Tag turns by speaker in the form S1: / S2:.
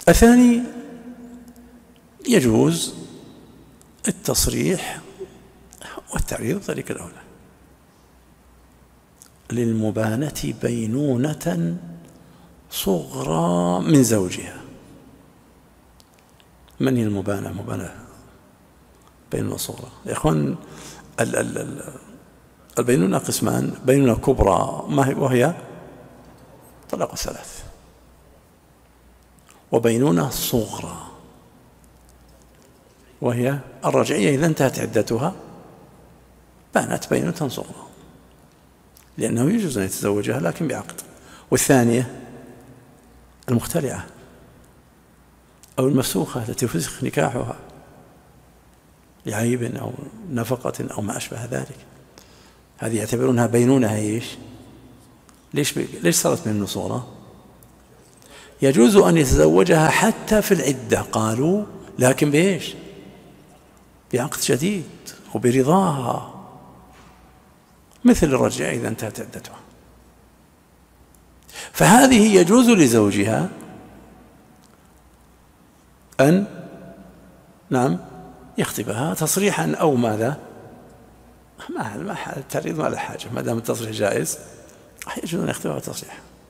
S1: الثاني يجوز التصريح والتعريض ذلك الأولى للمبانة بينونة صغرى من زوجها. من هي المبانة؟ مبانة بينونة صغرى يا إخوان. البينونة قسمان: بينونة كبرى وهي طلاق الثلاث، وبينونة صغرى وهي الرجعية إذا انتهت عدتها بانت بينونة صغرى، لأنه يجوز أن يتزوجها لكن بعقد. والثانية المختلعة أو المفسوخة التي فسخ نكاحها لعيب أو نفقة أو ما أشبه ذلك، هذه يعتبرونها بينونة. إيش؟ ليش صارت بينونة صغرى؟ يجوز أن يتزوجها حتى في العدة قالوا، لكن بإيش؟ بعقد جديد وبرضاها، مثل الرجعة إذا انتهت عدتها. فهذه يجوز لزوجها أن يخطبها تصريحا أو ماذا؟ ما التعريض ما له حاجة، ما دام التصريح جائز يجوز أن يخطبها تصريحا.